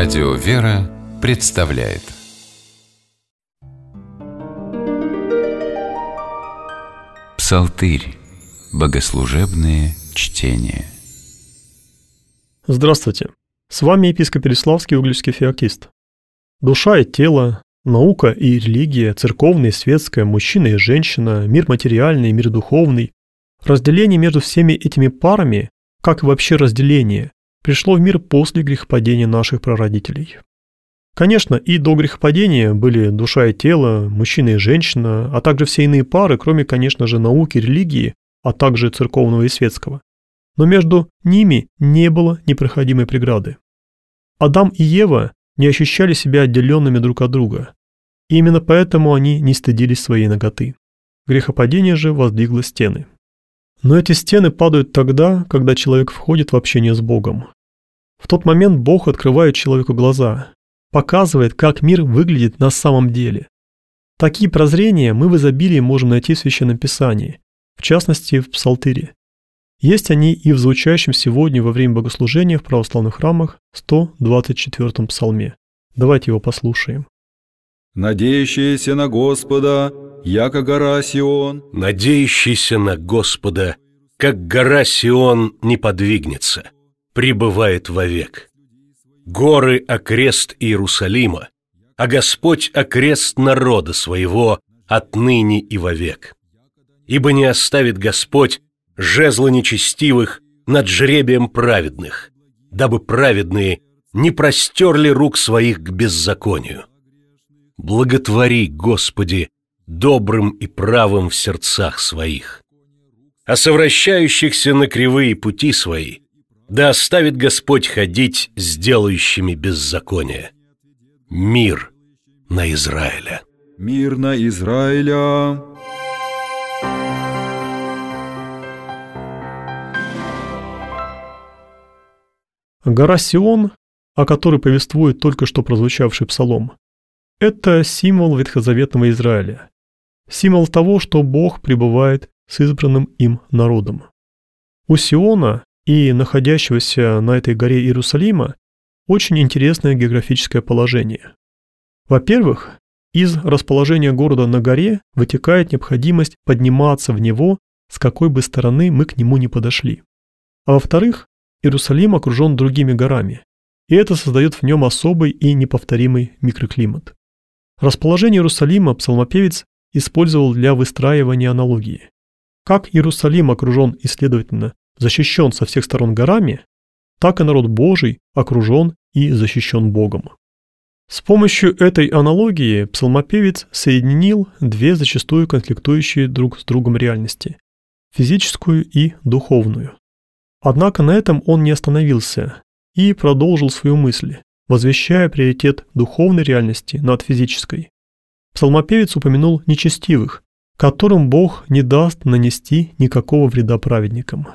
Радио «Вера» представляет Псалтырь. Богослужебные чтения. Здравствуйте! С вами епископ Переславский угличский феокист. Душа и тело, наука и религия, церковная и светская, мужчина и женщина, мир материальный и мир духовный. Разделение между всеми этими парами, как и вообще разделение, пришло в мир после грехопадения наших прародителей. Конечно, и до грехопадения были душа и тело, мужчина и женщина, а также все иные пары, кроме, конечно же, науки, религии, а также церковного и светского. Но между ними не было непроходимой преграды. Адам и Ева не ощущали себя отделенными друг от друга, и именно поэтому они не стыдились своей наготы. Грехопадение же воздвигло стены. Но эти стены падают тогда, когда человек входит в общение с Богом. В тот момент Бог открывает человеку глаза, показывает, как мир выглядит на самом деле. Такие прозрения мы в изобилии можем найти в Священном Писании, в частности в Псалтыре. Есть они и в звучащем сегодня во время богослужения в православных храмах 124-м псалме. Давайте его послушаем. «Надеющийся на Господа, яко гора Сион». «Надеющийся на Господа, как гора Сион не подвигнется, пребывает вовек. Горы окрест Иерусалима, а Господь окрест народа своего отныне и вовек. Ибо не оставит Господь жезла нечестивых над жребием праведных, дабы праведные не простерли рук своих к беззаконию. Благотвори, Господи, добрым и правым в сердцах своих. А совращающихся на кривые пути свои да оставит Господь ходить с делающими беззаконие. Мир на Израиля». Мир на Израиля. Гора Сион, о которой повествует только что прозвучавший псалом, это символ ветхозаветного Израиля, символ того, что Бог пребывает с избранным им народом. У Сиона и находящегося на этой горе Иерусалима очень интересное географическое положение. Во-первых, из расположения города на горе вытекает необходимость подниматься в него, с какой бы стороны мы к нему не подошли. А во-вторых, Иерусалим окружен другими горами, и это создает в нем особый и неповторимый микроклимат. Расположение Иерусалима псалмопевец использовал для выстраивания аналогии. Как Иерусалим окружен и, следовательно, защищен со всех сторон горами, так и народ Божий окружен и защищен Богом. С помощью этой аналогии псалмопевец соединил две зачастую конфликтующие друг с другом реальности – физическую и духовную. Однако на этом он не остановился и продолжил свою мысль, возвещая приоритет духовной реальности над физической. Псалмопевец упомянул нечестивых, которым Бог не даст нанести никакого вреда праведникам.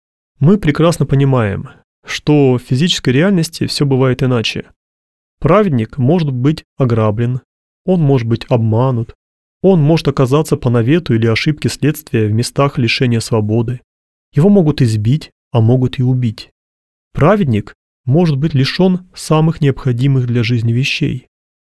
Мы прекрасно понимаем, что в физической реальности все бывает иначе. Праведник может быть ограблен, он может быть обманут, он может оказаться по навету или ошибке следствия в местах лишения свободы. Его могут избить, а могут и убить. Праведник может быть лишен самых необходимых для жизни вещей,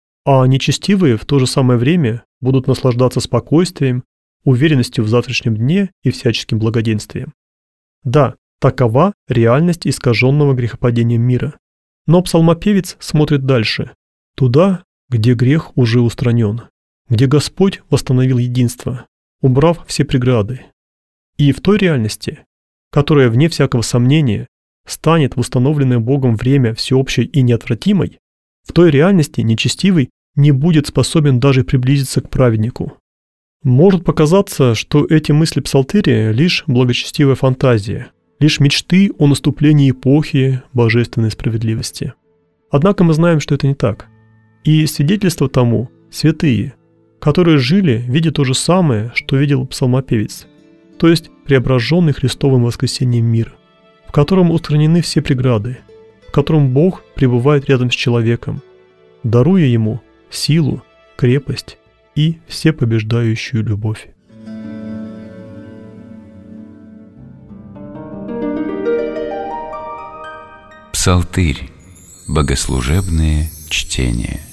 а нечестивые в то же самое время будут наслаждаться спокойствием, уверенностью в завтрашнем дне и всяческим благоденствием. Да, такова реальность искаженного грехопадением мира. Но псалмопевец смотрит дальше, туда, где грех уже устранен, где Господь восстановил единство, убрав все преграды. И в той реальности, которая, вне всякого сомнения, станет в установленное Богом время всеобщей и неотвратимой, в той реальности нечестивый не будет способен даже приблизиться к праведнику. Может показаться, что эти мысли псалтыря – лишь благочестивая фантазия, лишь мечты о наступлении эпохи божественной справедливости. Однако мы знаем, что это не так. И свидетельство тому – святые, которые жили, видя то же самое, что видел псалмопевец, то есть преображенный Христовым воскресением мир, в котором устранены все преграды, в котором Бог пребывает рядом с человеком, даруя ему силу, крепость и всепобеждающую любовь. Псалтырь. Богослужебные чтения.